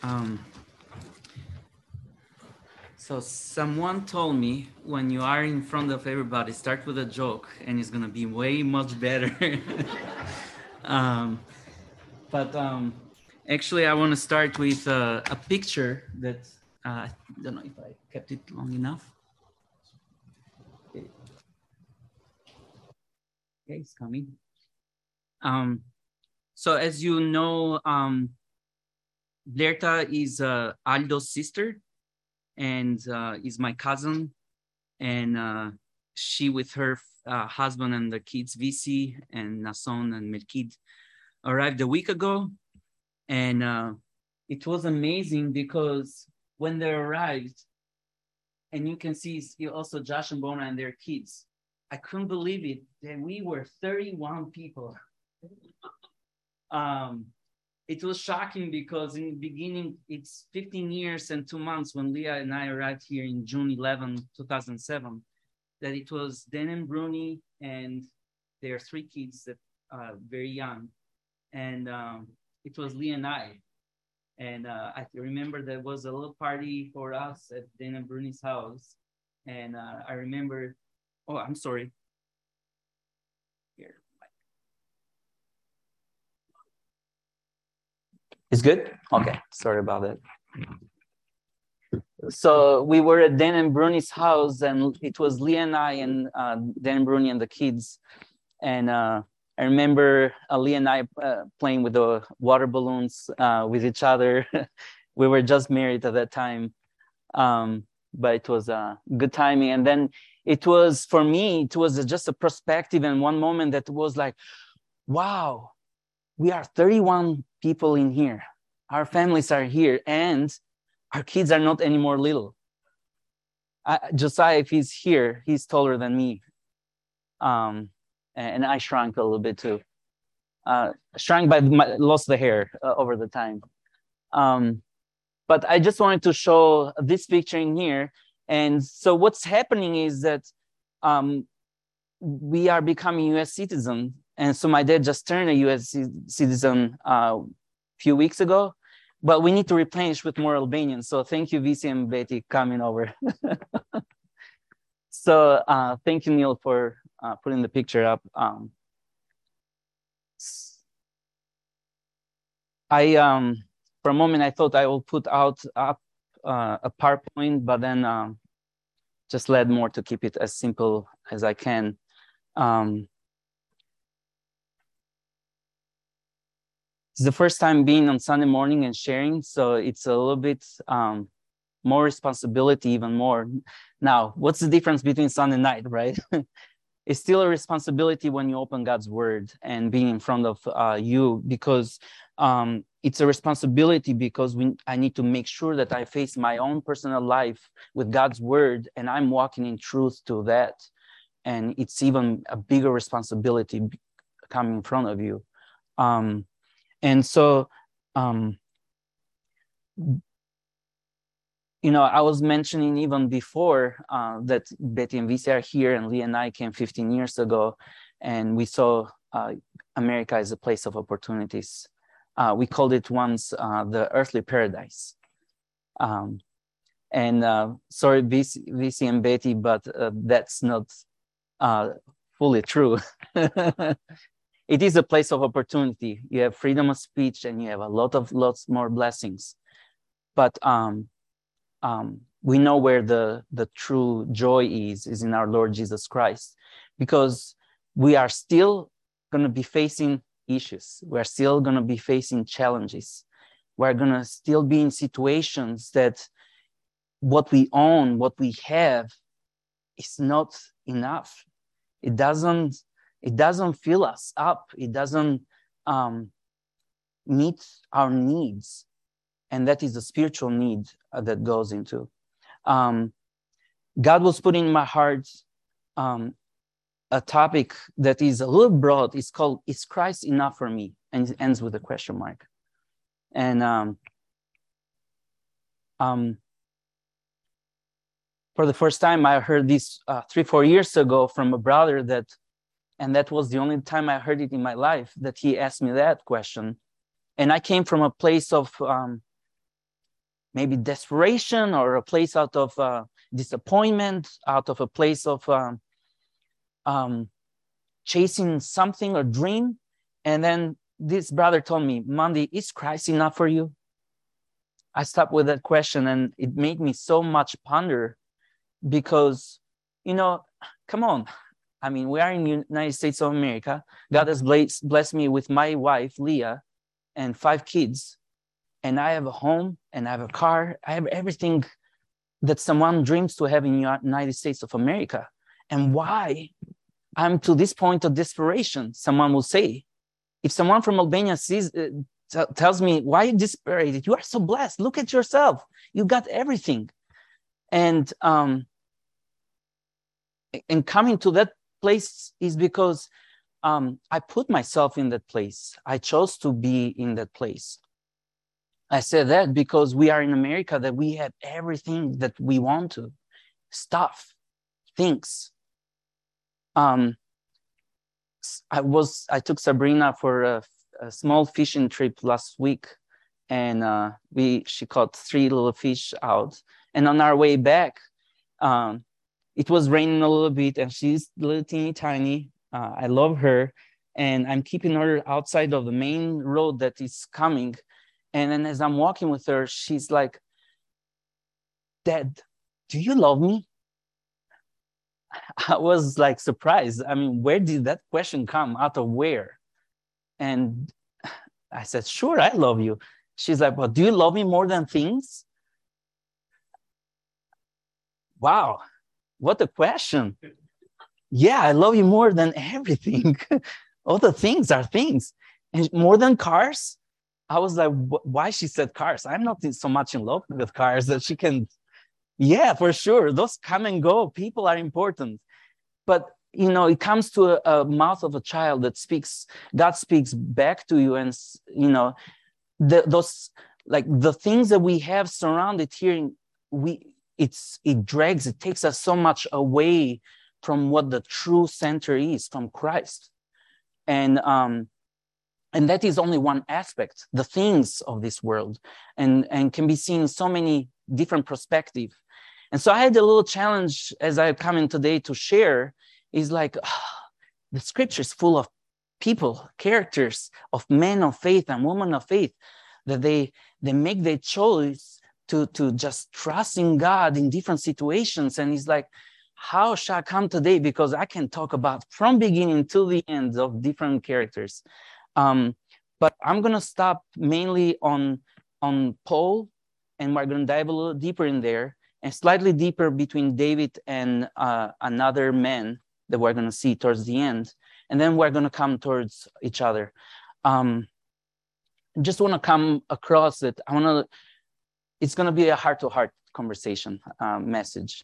Um, so someone told me when you are in front of everybody, start with a joke and it's gonna be way much better. um, but actually I want to start with a picture that I don't know if I kept it long enough. Okay, it's coming. So as you know, Blerta is Aldo's sister and is my cousin. And she with her husband and the kids, Visi and Nason and Melkid, arrived a week ago. And it was amazing because when they arrived, and you can see also Josh and Bona and their kids, I couldn't believe it that we were 31 people. It was shocking because in the beginning, it's 15 years and 2 months when Leah and I arrived here in June 11, 2007, that it was Dan and Bruni and their 3 kids that very young. And it was Leah and I. And I remember there was a little party for us at Dan and Bruni's house. And I remember, oh, I'm sorry. Here. It's good? Okay, sorry about that. So we were at Dan and Bruni's house, and it was Leah and I and Dan and Bruni and the kids. And I remember Leah and I playing with the water balloons with each other. We were just married at that time, but it was a good timing. And then it was, for me, it was just a perspective and one moment that was like, wow, we are 31 people in here. Our families are here, and our kids are not anymore little. Josiah, if he's here, he's taller than me. And I shrunk a little bit too. Shrunk, but lost the hair over the time. But I just wanted to show this picture in here. And so what's happening is that we are becoming US citizens. And so my dad just turned a US citizen a few weeks ago, but we need to replenish with more Albanians. So thank you, Visi and Betty, coming over. So thank you, Neil, for putting the picture up. For a moment, I thought I will put up a PowerPoint, but then just led more to keep it as simple as I can. It's the first time being on Sunday morning and sharing, so it's a little bit more responsibility, even more. Now, what's the difference between Sunday night, right? It's still a responsibility when you open God's word and being in front of you, because it's a responsibility because I need to make sure that I face my own personal life with God's word and I'm walking in truth to that. And it's even a bigger responsibility coming in front of you. And so, you know, I was mentioning even before that Betty and Visi are here, and Lee and I came 15 years ago, and we saw America as a place of opportunities. We called it once the earthly paradise. Sorry, Visi and Betty, but that's not fully true. It is a place of opportunity. You have freedom of speech, and you have lots more blessings. But we know where the true joy is in our Lord Jesus Christ, because we are still going to be facing issues. We're still going to be facing challenges. We're going to still be in situations that what we own, what we have, is not enough. It doesn't fill us up. It doesn't meet our needs. And that is a spiritual need that goes into. God was putting in my heart a topic that is a little broad. It's called, "Is Christ enough for me?" And it ends with a question mark. And for the first time, I heard this 3-4 years ago from a brother and that was the only time I heard it in my life, that he asked me that question. And I came from a place of maybe desperation, or a place out of disappointment, out of a place of chasing something or dream. And then this brother told me, Mandy, is Christ enough for you? I stopped with that question, and it made me so much ponder, because, come on. I mean, we are in the United States of America. God has blessed me with my wife, Leah, and 5 kids. And I have a home, and I have a car. I have everything that someone dreams to have in the United States of America. And why I'm to this point of desperation, someone will say. If someone from Albania tells me, why are you desperate? You are so blessed. Look at yourself. You got everything. And coming to that place is because I put myself in that place. I chose to be in that place. I said that because we are in America, that we have everything that we want to. Stuff, things. I took Sabrina for a small fishing trip last week, and she caught 3 little fish out. And on our way back, it was raining a little bit, and she's little teeny tiny. I love her, and I'm keeping her outside of the main road that is coming. And then as I'm walking with her, she's like, Dad, do you love me? I was like surprised. I mean, where did that question come out of where? And I said, sure, I love you. She's like, well, do you love me more than things? Wow, what a question. Yeah, I love you more than everything. All the things are things. And more than cars? I was like, why she said cars? I'm not so much in love with cars that she can. Yeah, for sure. Those come and go. People are important. But, it comes to a mouth of a child that speaks, God speaks back to you. And, those, like the things that we have surrounded here, it drags, it takes us so much away from what the true center is, from Christ. And that is only one aspect, the things of this world, and can be seen in so many different perspectives. And so I had a little challenge as I come in today to share, is like, the scripture is full of people, characters of men of faith and women of faith, that they make their choice to just trust in God in different situations. And it's like, how shall I come today? Because I can talk about from beginning to the end of different characters. But I'm going to stop mainly on Paul, and we're going to dive a little deeper in there, and slightly deeper between David and another man that we're going to see towards the end. And then we're going to come towards each other. Just want to come across it. It's going to be a heart-to-heart conversation message.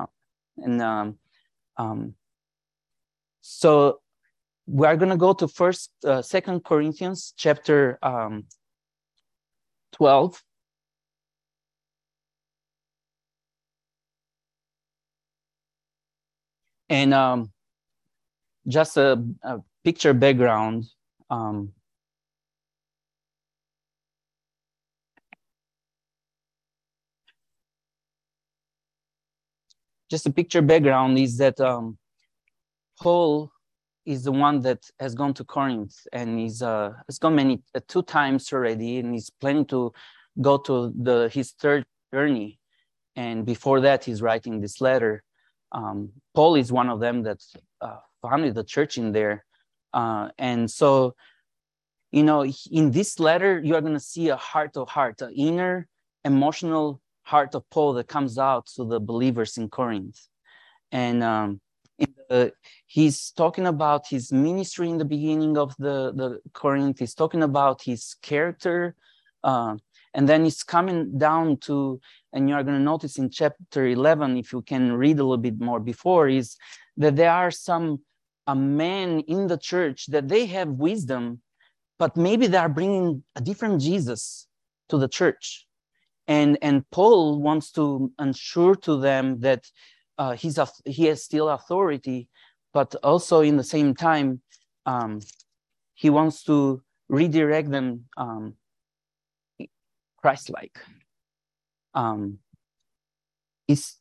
So we are going to go to 2 Corinthians chapter 12. And just a picture background. Just a picture background is that Paul is the one that has gone to Corinth, and has gone 2 times already, and he's planning to go to his 3rd journey. And before that, he's writing this letter. Paul is one of them that founded the church in there. And so, in this letter, you are going to see a heart-to-heart, an inner emotional heart of Paul that comes out to the believers in Corinth. And he's talking about his ministry in the beginning of the Corinth. He's talking about his character. And then it's coming down to, and you're going to notice in chapter 11, if you can read a little bit more before, is that there are some men in the church that they have wisdom, but maybe they are bringing a different Jesus to the church. And Paul wants to ensure to them that he has still authority, but also in the same time, he wants to redirect them Christ-like. is,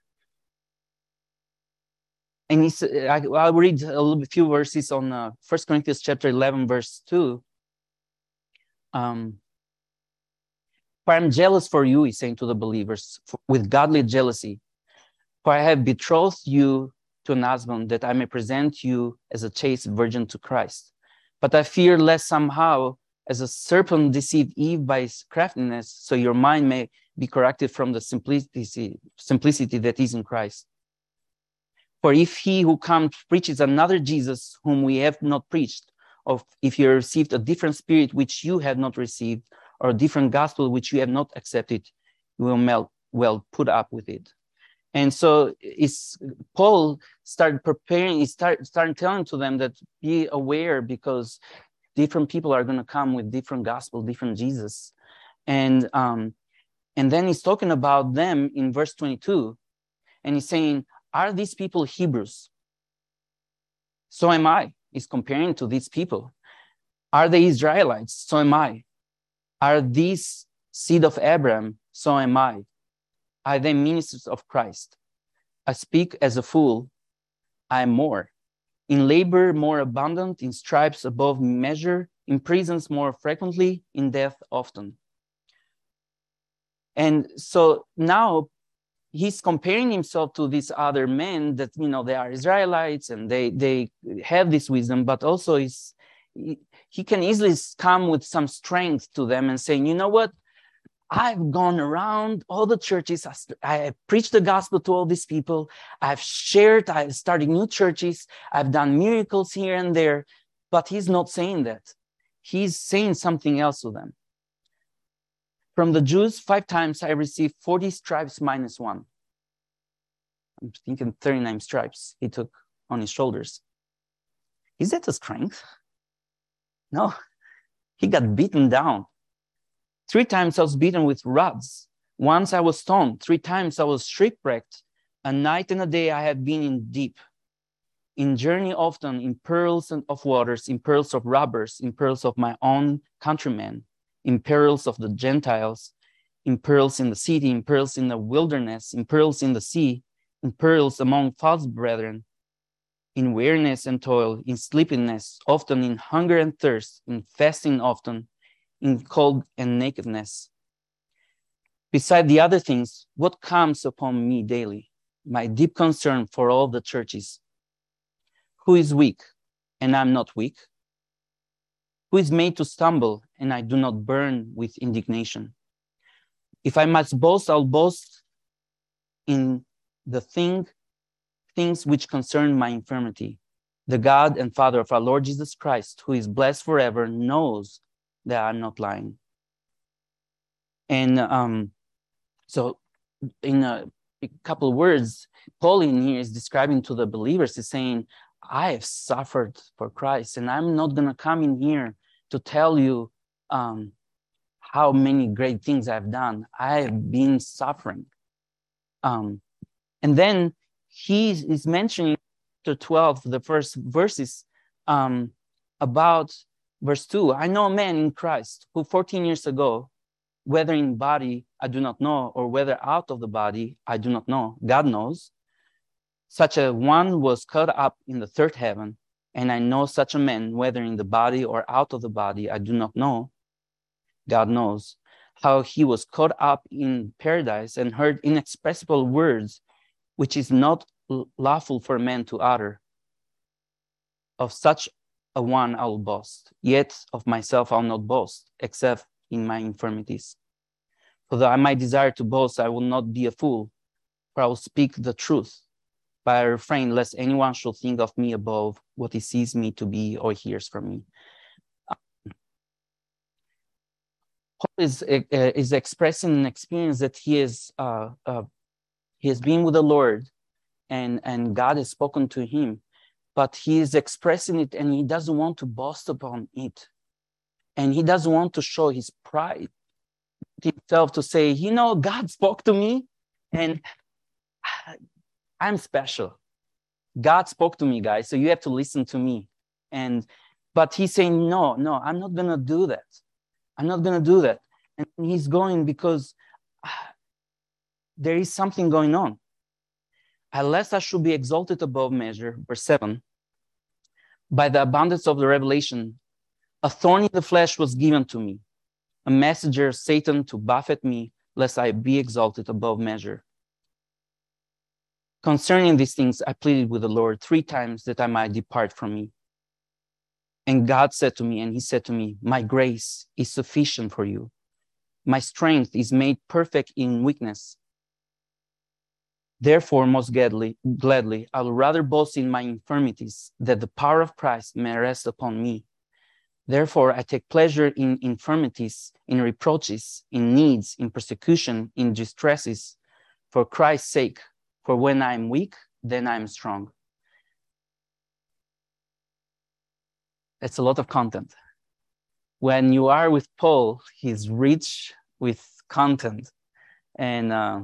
and I'll read a few verses on 1 Corinthians chapter 11, verse 2. For I'm jealous for you, he's saying to the believers, with godly jealousy. For I have betrothed you to an husband, that I may present you as a chaste virgin to Christ. But I fear lest somehow, as a serpent deceived Eve by his craftiness, so your mind may be corrected from the simplicity that is in Christ. For if he who comes preaches another Jesus whom we have not preached, or if you received a different spirit which you have not received, or a different gospel which you have not accepted, you will well put up with it. And so Paul started preparing, he started telling to them that be aware, because different people are going to come with different gospel, different Jesus. And then he's talking about them in verse 22, and he's saying, are these people Hebrews? So am I. He's comparing to these people. Are they Israelites? So am I. Are these seed of Abraham? So am I. Are they ministers of Christ? I speak as a fool. I am more. In labor more abundant, in stripes above measure, in prisons more frequently, in death often. And so now he's comparing himself to these other men that, they are Israelites and they have this wisdom, but also he can easily come with some strength to them and saying, you know what? I've gone around all the churches. I have preached the gospel to all these people. I've started new churches. I've done miracles here and there, but he's not saying that. He's saying something else to them. From the Jews, 5 times I received 40 stripes minus 1. I'm thinking 39 stripes he took on his shoulders. Is that a strength? No, he got beaten down. 3 times I was beaten with rods. Once I was stoned. 3 times I was shipwrecked. A night and a day I have been in deep. In journey often, in perils of waters, in perils of robbers, in perils of my own countrymen, in perils of the Gentiles, in perils in the city, in perils in the wilderness, in perils in the sea, in perils among false brethren, in weariness and toil, in sleepiness, often in hunger and thirst, in fasting often, in cold and nakedness. Beside the other things, what comes upon me daily? My deep concern for all the churches. Who is weak, and I'm not weak? Who is made to stumble, and I do not burn with indignation? If I must boast, I'll boast in the things which concern my infirmity. The God and Father of our Lord Jesus Christ, who is blessed forever, knows that I'm not lying. And so in a couple of words, Paul in here is describing to the believers, is saying, I have suffered for Christ, and I'm not going to come in here to tell you how many great things I've done. I have been suffering. And then he is mentioning chapter 12, the first verses, about verse 2. I know a man in Christ who 14 years ago, whether in body, I do not know, or whether out of the body, I do not know. God knows. Such a one was caught up in the third heaven, and I know such a man, whether in the body or out of the body, I do not know. God knows how he was caught up in paradise and heard inexpressible words, which is not lawful for man to utter. Of such a one I will boast, yet of myself I will not boast, except in my infirmities. For though I might desire to boast, I will not be a fool, for I will speak the truth. But I refrain lest anyone should think of me above what he sees me to be or hears from me. Paul is expressing an experience that he has been with the Lord, and God has spoken to him, but he is expressing it, and he doesn't want to boast upon it, and he doesn't want to show his pride himself to say, God spoke to me, and I'm special. God spoke to me, guys, so you have to listen to me. But he's saying, no, I'm not going to do that. I'm not going to do that. And he's going because there is something going on. Unless I should be exalted above measure, verse 7, by the abundance of the revelation, a thorn in the flesh was given to me, a messenger of Satan to buffet me, lest I be exalted above measure. Concerning these things, I pleaded with the Lord 3 times that I might depart from me. And God said to me, and he said to me, my grace is sufficient for you. My strength is made perfect in weakness. Therefore, most gladly, I will rather boast in my infirmities, that the power of Christ may rest upon me. Therefore, I take pleasure in infirmities, in reproaches, in needs, in persecution, in distresses, for Christ's sake. For when I am weak, then I am strong. That's a lot of content. When you are with Paul, he's rich with content. And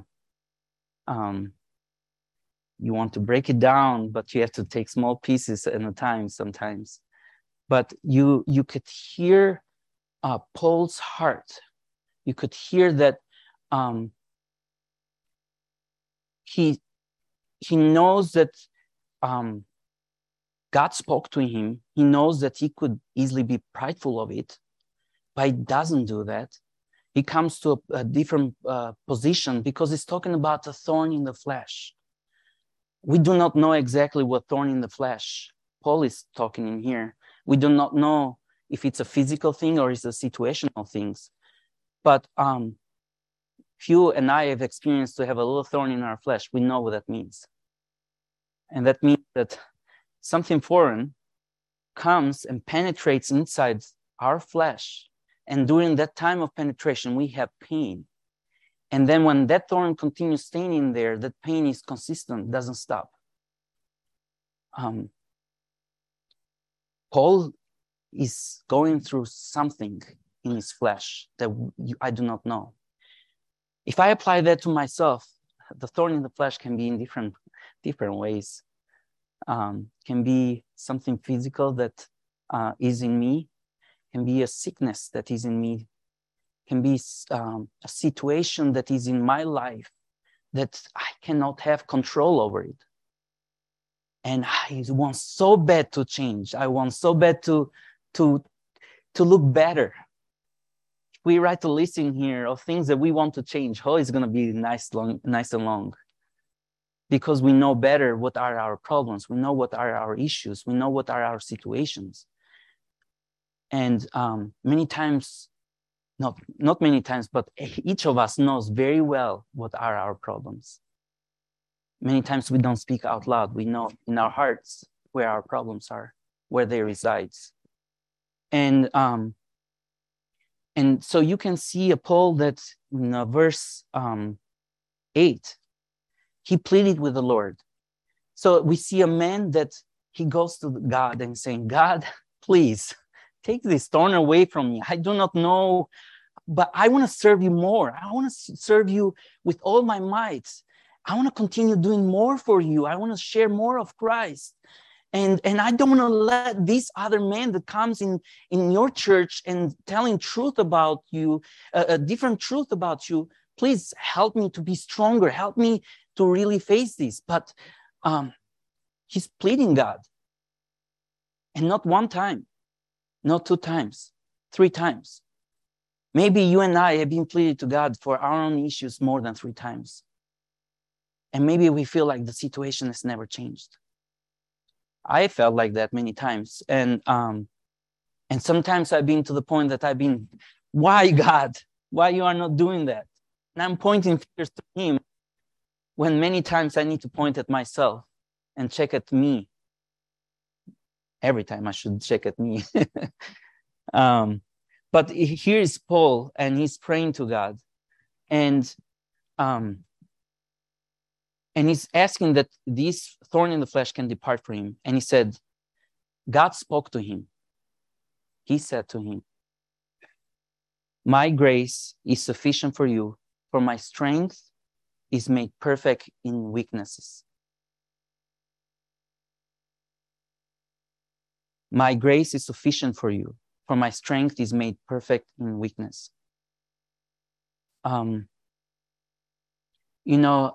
you want to break it down, but you have to take small pieces at a time sometimes. But you could hear Paul's heart. You could hear that he knows that God spoke to him. He knows that he could easily be prideful of it, but he doesn't do that. He comes to a different position because he's talking about a thorn in the flesh. We do not know exactly what thorn in the flesh Paul is talking in here. We do not know if it's a physical thing or it's a situational things. But if you and I have experienced to have a little thorn in our flesh, we know what that means. And that means that something foreign comes and penetrates inside our flesh. And during that time of penetration, we have pain. And then when that thorn continues staying in there, that pain is consistent, doesn't stop. Paul is going through something in his flesh that I do not know. If I apply that to myself, the thorn in the flesh can be in different ways. Can be something physical that is in me, can be a sickness that is in me, can be a situation that is in my life that I cannot have control over it. And I want so bad to change. I want so bad to look better. If we write a list in here of things that we want to change, it's going to be nice and long. Because we know better what are our problems. We know what are our issues. We know what are our situations. And many times, not many times, but each of us knows very well what are our problems. Many times we don't speak out loud. We know in our hearts where our problems are, where they reside. And so you can see a Paul that in verse 8, he pleaded with the Lord. So we see a man that he goes to God and saying, God, please take this thorn away from me. I do not know, but I want to serve you more. I want to serve you with all my might. I want to continue doing more for you. I want to share more of Christ. And I don't want to let this other man that comes in your church and telling truth about you, a different truth about you, please help me to be stronger. Help me to really face this. But he's pleading God. And not one time, not 2 times, 3 times. Maybe you and I have been pleading to God for our own issues more than 3 times. And maybe we feel like the situation has never changed. I felt like that many times. And sometimes I've been to the point that I've been, why God? Why you are not doing that? And I'm pointing fingers to him when many times I need to point at myself and check at me. Every time I should check at me. But here is Paul, and he's praying to God. And he's asking that this thorn in the flesh can depart from him. And he said, God spoke to him. He said to him, my grace is sufficient for you, for my strength is made perfect in weaknesses. My grace is sufficient for you, for my strength is made perfect in weakness. You know,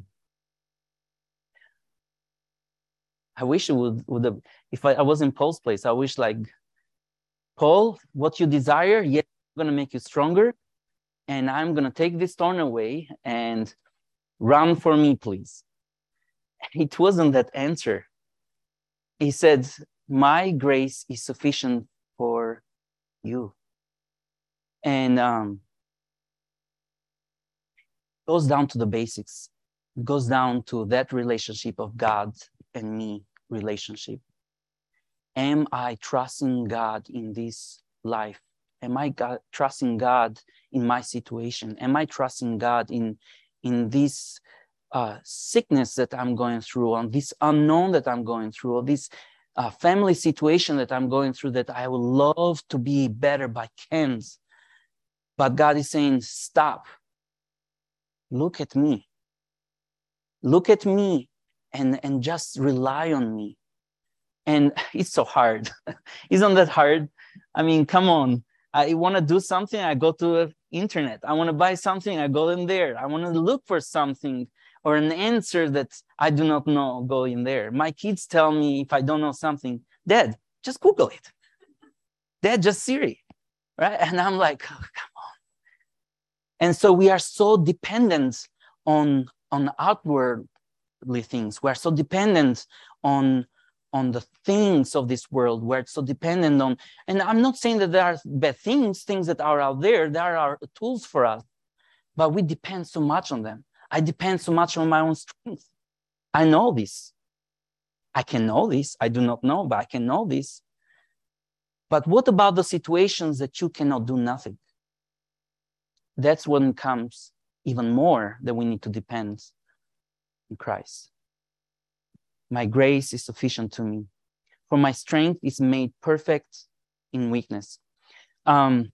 I wish it would have, if I was in Paul's place, I wish like, Paul, what you desire, yes, I'm going to make you stronger. And I'm going to take this thorn away and run for me, please. It wasn't that answer. He said, my grace is sufficient for you. And goes down to the basics. It goes down to that relationship of God and me relationship. Am I trusting God in this life? Am I trusting God in my situation? Am I trusting God in this sickness that I'm going through, on this unknown that I'm going through, or this family situation that I'm going through that I would love to be better but can't? But God is saying, stop. Look at me. Look at me and just rely on me. And it's so hard. Isn't that hard? I mean, come on. I want to do something, I go to the internet. I want to buy something, I go in there. I want to look for something or an answer that I do not know, go in there. My kids tell me if I don't know something, Dad, just Google it. Dad, just Siri, right? And I'm like, oh, come on. And so we are so dependent on outwardly things. We are so dependent on the things of this world. We're so dependent on, and I'm not saying that there are bad things that are out there. There are tools for us, but we depend so much on them. I depend so much on my own strength. I know this. I can know this. I do not know, but I can know this. But what about the situations that you cannot do nothing? That's when it comes even more that we need to depend on Christ. My grace is sufficient to me, for my strength is made perfect in weakness. You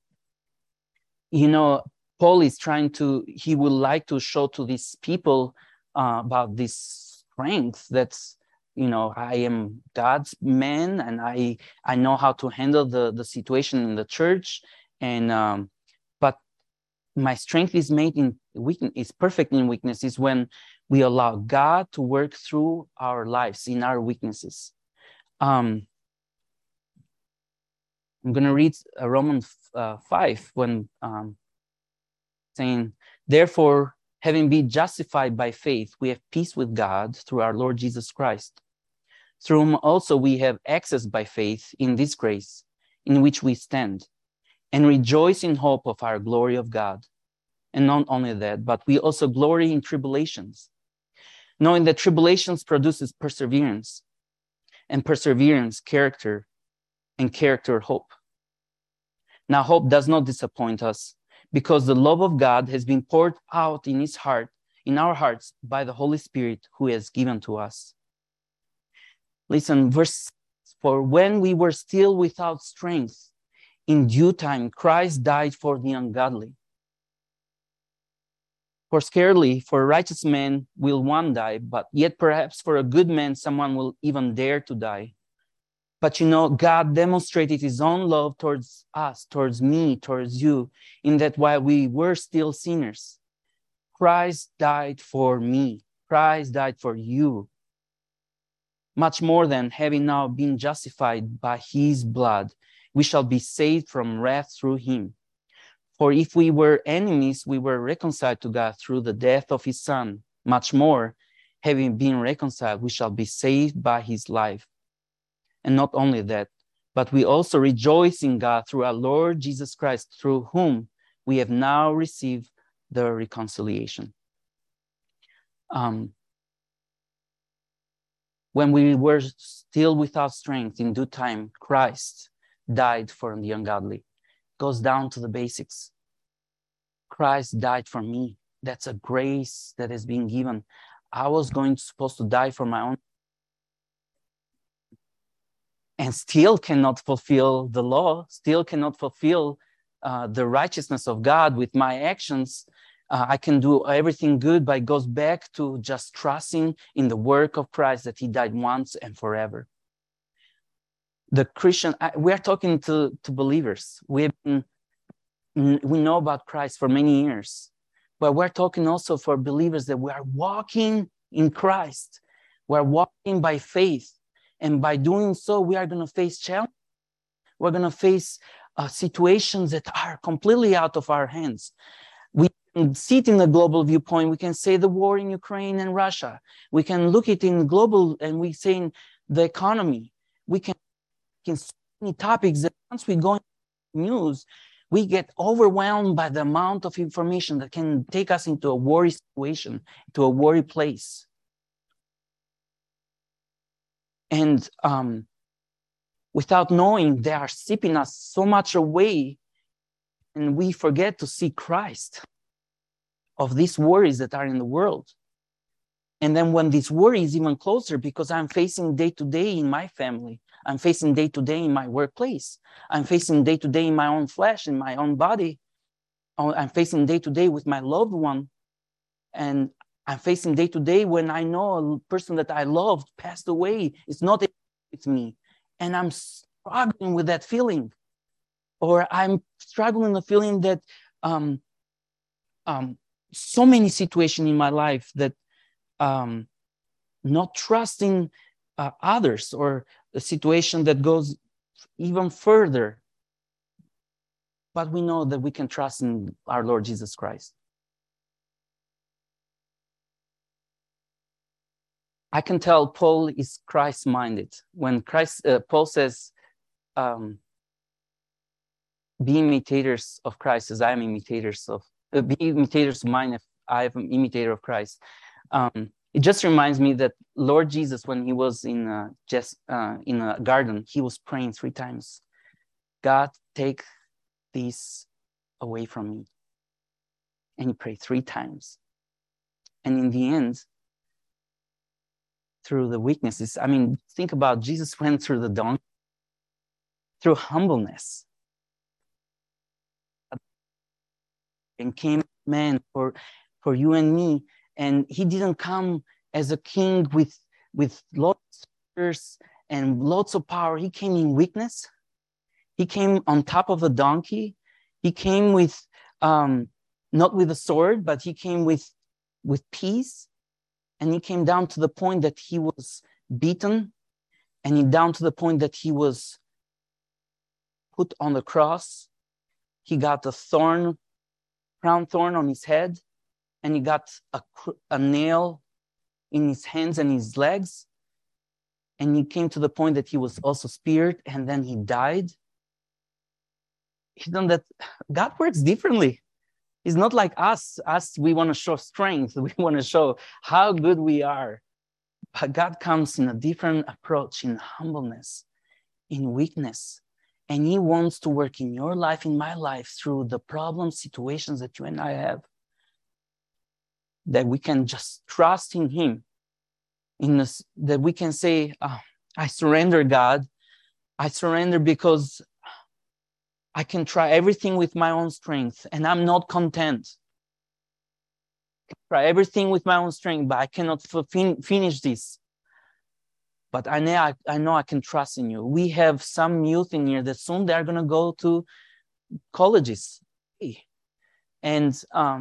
know, Paul is he would like to show to these people about this strength that's, you know, I am God's man and I know how to handle the situation in the church. And, but my strength is made in weakness, is perfect in weakness, is when we allow God to work through our lives in our weaknesses. I'm going to read Romans 5 when saying, therefore, having been justified by faith, we have peace with God through our Lord Jesus Christ, through whom also we have access by faith in this grace in which we stand, and rejoice in hope of our glory of God. And not only that, but we also glory in tribulations, knowing that tribulations produces perseverance, and perseverance, character, and character, hope. Now, hope does not disappoint us, because the love of God has been poured out in our hearts by the Holy Spirit who has given to us. Listen, verse 6, for when we were still without strength, in due time Christ died for the ungodly. For scarcely for a righteous man will one die, but yet perhaps for a good man someone will even dare to die. But you know, God demonstrated his own love towards us, towards me, towards you, in that while we were still sinners, Christ died for me. Christ died for you. Much more than having now been justified by his blood, we shall be saved from wrath through him. For if we were enemies, we were reconciled to God through the death of his Son. Much more, having been reconciled, we shall be saved by his life. And not only that, but we also rejoice in God through our Lord Jesus Christ, through whom we have now received the reconciliation. When we were still without strength, in due time, Christ died for the ungodly. Goes down to the basics. Christ died for me. That's a grace that has been given. I was supposed to die for my own, and still cannot fulfill the law, still cannot fulfill the righteousness of God with my actions. I can do everything good, but it goes back to just trusting in the work of Christ, that he died once and forever. The Christian, we are talking to believers. We know about Christ for many years, but we're talking also for believers that we are walking in Christ. We're walking by faith. And by doing so, we are going to face challenges. We're going to face situations that are completely out of our hands. We can see it in a global viewpoint. We can say the war in Ukraine and Russia. We can look at it in global, and we say in the economy. We can so many topics that once we go into news, we get overwhelmed by the amount of information that can take us into a worry situation, to a worry place. And without knowing, they are sipping us so much away, and we forget to see Christ of these worries that are in the world. And then when this worry is even closer, because I'm facing day to day in my family, I'm facing day to day in my workplace, I'm facing day to day in my own flesh, in my own body, I'm facing day to day with my loved one, and I'm facing day to day when I know a person that I loved passed away. It's not with me, and I'm struggling with that feeling, or I'm struggling with the feeling that so many situations in my life that not trusting others, or a situation that goes even further. But we know that we can trust in our Lord Jesus Christ. I can tell Paul is Christ-minded. When Paul says, be imitators of Christ as I am imitators of, be imitators of mine if I am an imitator of Christ. It just reminds me that Lord Jesus, when he was in a garden, he was praying 3 times. God, take this away from me. And he prayed 3 times. And in the end, through the weaknesses, I mean, think about Jesus went through the donkey, through humbleness, and came man for you and me. And he didn't come as a king with lots of soldiers and lots of power. He came in weakness. He came on top of a donkey. He came with, not with a sword, but he came with peace. And he came down to the point that he was beaten, and he down to the point that he was put on the cross. He got a crown thorn on his head, and he got a nail in his hands and his legs. And he came to the point that he was also speared, and then he died. He's done that. God works differently. It's not like us. We want to show strength. We want to show how good we are. But God comes in a different approach, in humbleness, in weakness. And he wants to work in your life, in my life, through the problems, situations that you and I have. That we can just trust in him. That we can say, I surrender, God. I surrender because I can try everything with my own strength, and I'm not content. I can try everything with my own strength, but I cannot finish this. But I know I can trust in you. We have some youth in here that soon they're going to go to colleges. And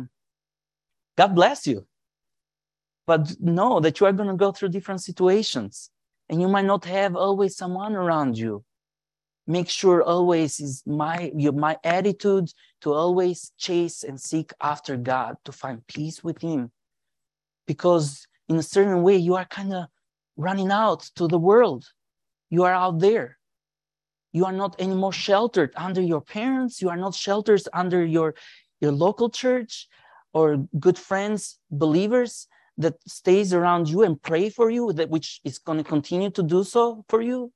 God bless you. But know that you are going to go through different situations, and you might not have always someone around you. Make sure always is my attitude to always chase and seek after God, to find peace with him. Because in a certain way, you are kind of running out to the world. You are out there. You are not anymore sheltered under your parents. You are not sheltered under your local church or good friends, believers that stays around you and pray for you, which is going to continue to do so for you.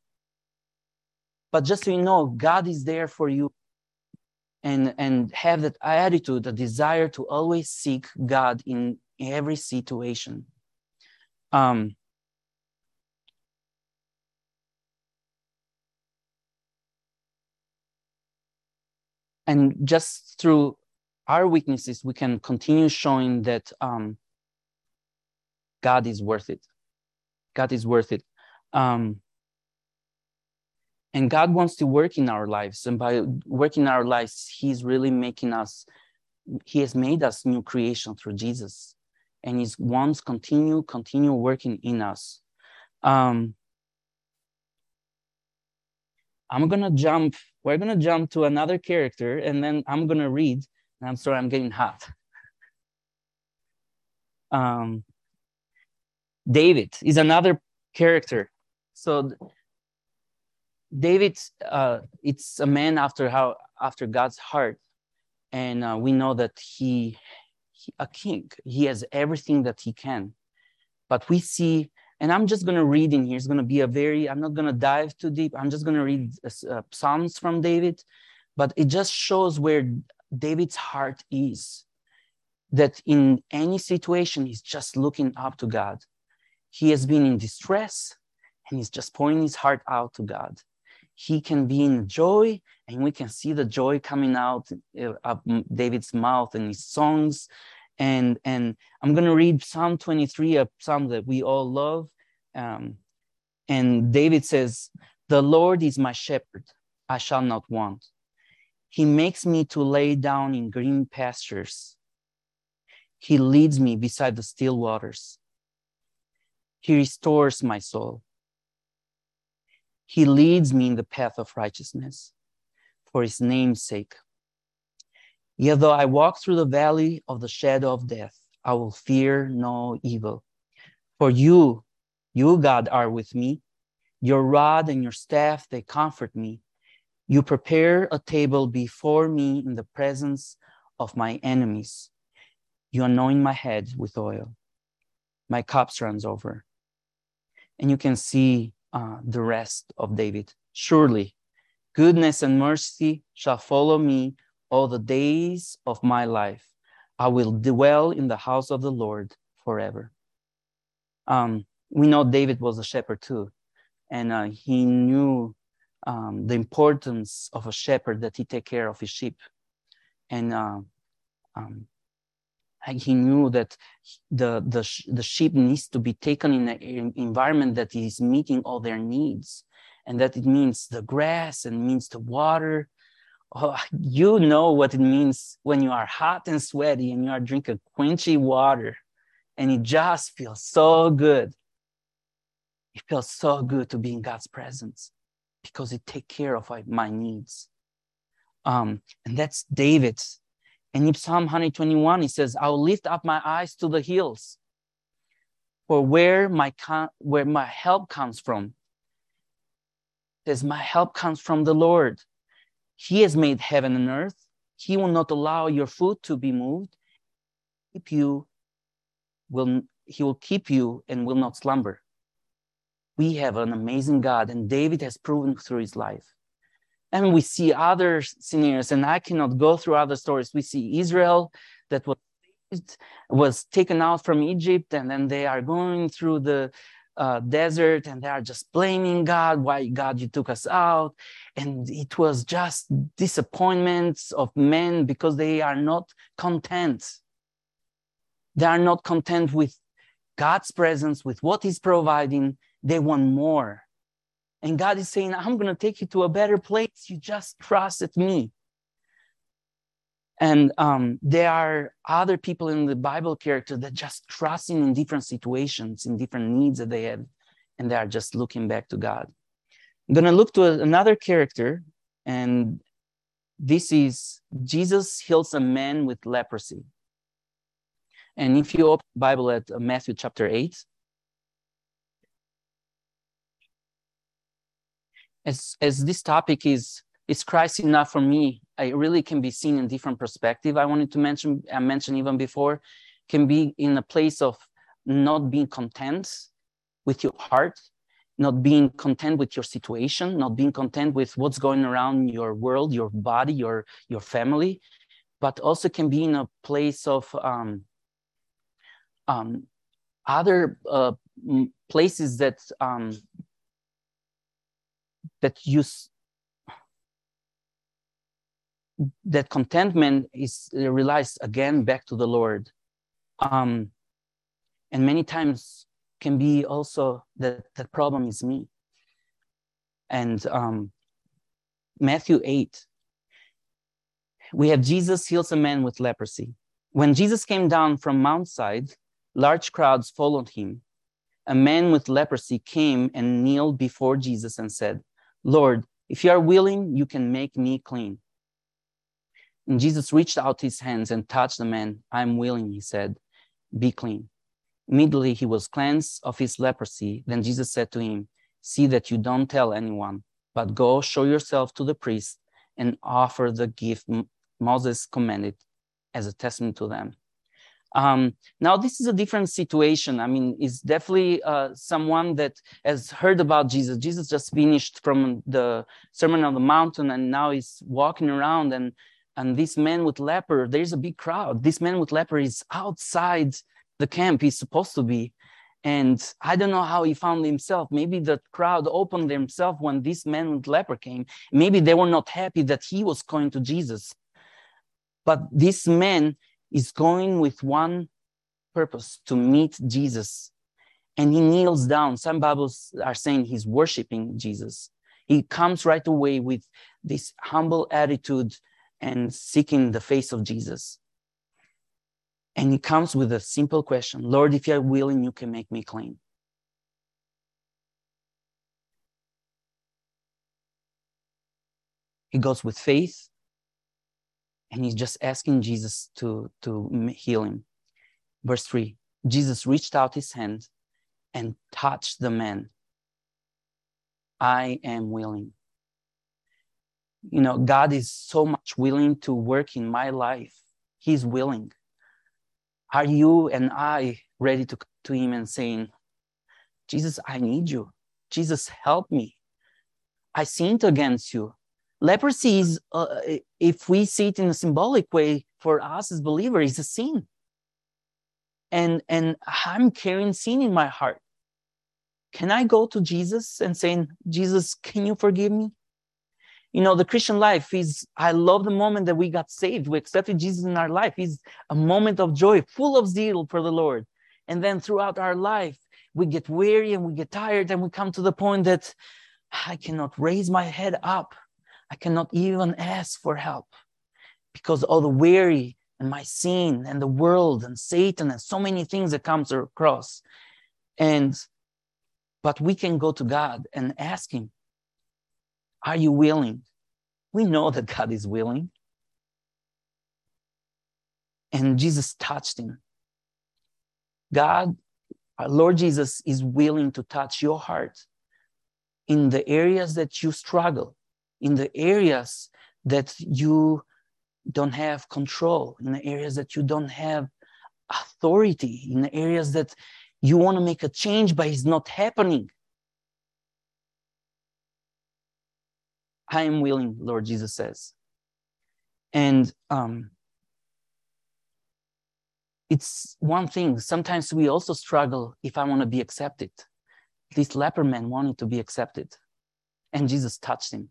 But just so you know, God is there for you, and have that attitude, a desire to always seek God in every situation. And just through our weaknesses, we can continue showing that God is worth it. God is worth it. And God wants to work in our lives. And by working in our lives, he's really making us he has made us new creation through Jesus, and he wants continue working in us. We're gonna jump to another character, and then I'm gonna read. And I'm sorry, I'm getting hot. David is another character. So David, it's a man after God's heart, and we know that he a king. He has everything that he can, but we see. And I'm just going to read in here. It's going to be I'm not going to dive too deep. I'm just going to read Psalms from David, but it just shows where David's heart is, that in any situation, he's just looking up to God. He has been in distress, and he's just pouring his heart out to God. He can be in joy, and we can see the joy coming out of David's mouth and his songs. And I'm going to read Psalm 23, a psalm that we all love. And David says, "The Lord is my shepherd, I shall not want. He makes me to lay down in green pastures. He leads me beside the still waters. He restores my soul. He leads me in the path of righteousness for his name's sake. Yet though I walk through the valley of the shadow of death, I will fear no evil. For you, God, are with me. Your rod and your staff, they comfort me. You prepare a table before me in the presence of my enemies. You anoint my head with oil. My cup runs over." And you can see the rest of David. "Surely, goodness and mercy shall follow me all the days of my life. I will dwell in the house of the Lord forever." We know David was a shepherd too, and he knew the importance of a shepherd, that he take care of his sheep. And he knew that the sheep needs to be taken in an environment that is meeting all their needs, and that it means the grass and means the water. Oh, you know what it means when you are hot and sweaty and you are drinking quenchy water, and it just feels so good. It feels so good to be in God's presence because it takes care of my needs. And that's David. And in Psalm 121, he says, "I will lift up my eyes to the hills, for where my help comes from." It says, "My help comes from the Lord. He has made heaven and earth. He will not allow your foot to be moved. He will keep you and will not slumber." We have an amazing God, and David has proven through his life. And we see other scenarios, and I cannot go through other stories. We see Israel that was taken out from Egypt, and then they are going through the desert, and they are just blaming God. "Why, God, you took us out?" And it was just disappointments of men because they are not content. They are not content with God's presence, with what he's providing. They want more. And God is saying, "I'm going to take you to a better place. You just trusted me." And there are other people in the Bible character that just trusting in different situations, in different needs that they have, and they are just looking back to God. I'm going to look to another character, and this is Jesus heals a man with leprosy. And if you open the Bible at Matthew chapter 8, as this topic is Christ enough for me, it really can be seen in different perspective. I wanted to mention, I mentioned even before, can be in a place of not being content with your heart, not being content with your situation, not being content with what's going around your world, your body, your family, but also can be in a place of other places that that contentment relies again back to the Lord, and many times can be also that the problem is me. And Matthew 8, we have Jesus heals a man with leprosy. When Jesus came down from Mount Side, large crowds followed him. A man with leprosy came and kneeled before Jesus and said, "Lord, if you are willing, you can make me clean." And Jesus reached out his hands and touched the man. "I'm willing," he said, "be clean." Immediately he was cleansed of his leprosy. Then Jesus said to him, "See that you don't tell anyone, but go show yourself to the priest and offer the gift Moses commanded as a testament to them." Now, this is a different situation. I mean, it's definitely someone that has heard about Jesus. Jesus just finished from the Sermon on the Mountain, and now he's walking around, and this man with leper, there's a big crowd. This man with leper is outside the camp he's supposed to be. And I don't know how he found himself. Maybe the crowd opened themselves when this man with leper came. Maybe they were not happy that he was going to Jesus. But this man is going with one purpose, to meet Jesus. And he kneels down. Some Bibles are saying he's worshiping Jesus. He comes right away with this humble attitude and seeking the face of Jesus. And he comes with a simple question: "Lord, if you're willing, you can make me clean." He goes with faith, and he's just asking Jesus to heal him. Verse 3, Jesus reached out his hand and touched the man. "I am willing." You know, God is so much willing to work in my life. He's willing. Are you and I ready to come to him and saying, "Jesus, I need you. Jesus, help me. I sinned against you." Leprosy is, if we see it in a symbolic way, for us as believers, is a sin. And I'm carrying sin in my heart. Can I go to Jesus and saying, "Jesus, can you forgive me?" You know, the Christian life is, I love the moment that we got saved. We accepted Jesus in our life. It's a moment of joy, full of zeal for the Lord. And then throughout our life, we get weary and we get tired, and we come to the point that I cannot raise my head up. I cannot even ask for help because all the weary and my sin and the world and Satan and so many things that comes across. But we can go to God and ask him, "Are you willing?" We know that God is willing. And Jesus touched him. God, our Lord Jesus, is willing to touch your heart in the areas that you struggle, in the areas that you don't have control, in the areas that you don't have authority, in the areas that you want to make a change, but it's not happening. "I am willing," Lord Jesus says. And it's one thing. Sometimes we also struggle if I want to be accepted. This leper man wanted to be accepted, and Jesus touched him.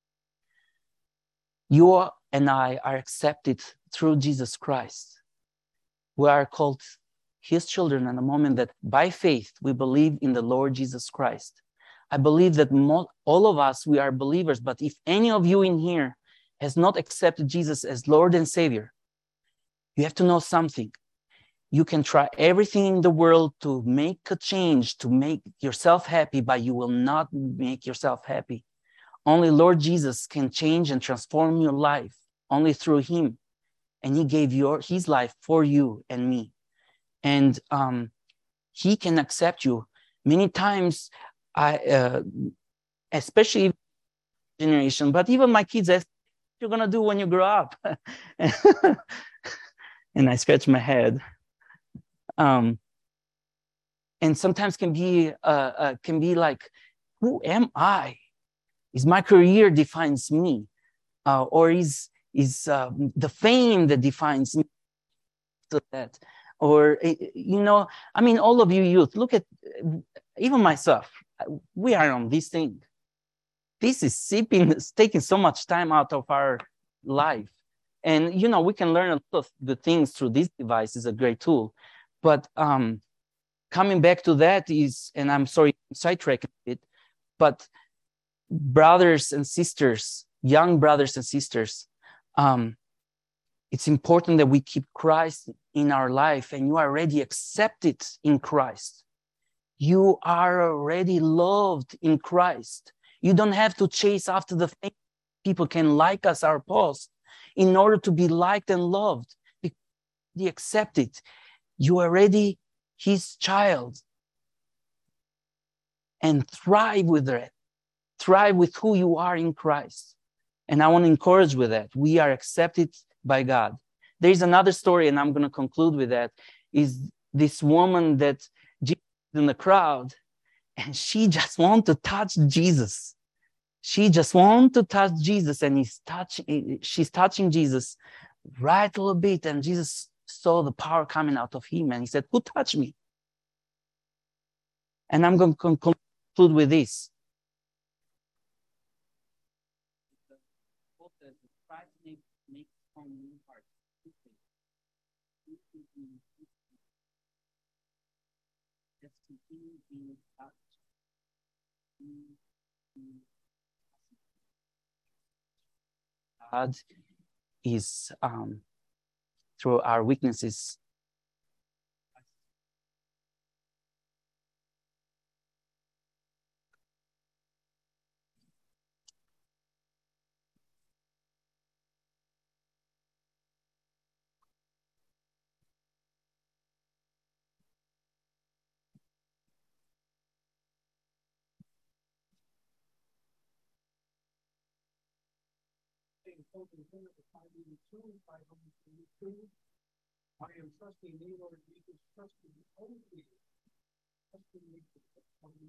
You and I are accepted through Jesus Christ. We are called his children in the moment that by faith we believe in the Lord Jesus Christ. I believe that all of us, we are believers, but if any of you in here has not accepted Jesus as Lord and Savior, you have to know something. You can try everything in the world to make a change, to make yourself happy, but you will not make yourself happy. Only Lord Jesus can change and transform your life, only through him. And he gave his life for you and me. And he can accept you. Many times, especially generation, but even my kids ask, "What you're gonna do when you grow up?" And I scratch my head. And sometimes can be like, who am I? Is my career defines me, or is the fame that defines me? To that, or I mean, all of you youth, look at even myself. We are on this thing. This is taking so much time out of our life. And, we can learn a lot of good things through this device. Is a great tool. But coming back to that is, and I'm sorry, sidetracking it, but brothers and sisters, young brothers and sisters, It's important that we keep Christ in our life, and you are already accepted in Christ. You are already loved in Christ. You don't have to chase after the things people can like us, our post, in order to be liked and loved. Be accepted. You are already his child. And thrive with that. Thrive with who you are in Christ. And I want to encourage with that. We are accepted by God. There's another story, and I'm going to conclude with that, is this woman that Jesus in the crowd, and she just wants to touch Jesus. She just wants to touch Jesus, and she's touching Jesus right a little bit, and Jesus saw the power coming out of him, and he said, "Who touched me?" And I'm going to conclude with this. God is through our weaknesses. I am trusting you, Lord Jesus, trusting you only, trusting you for the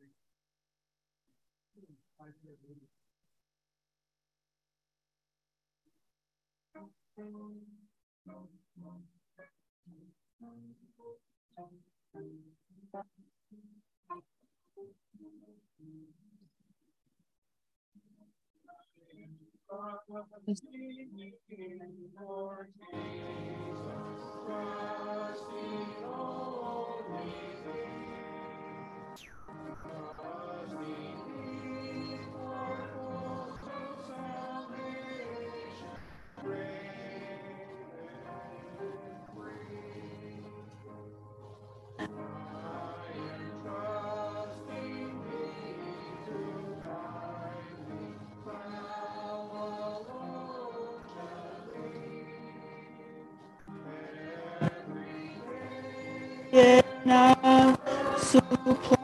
Now supply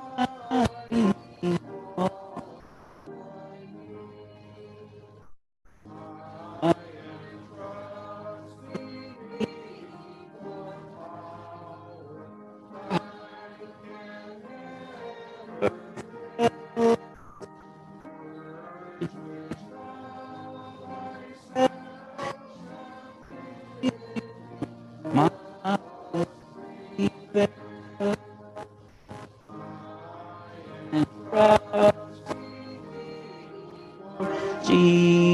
my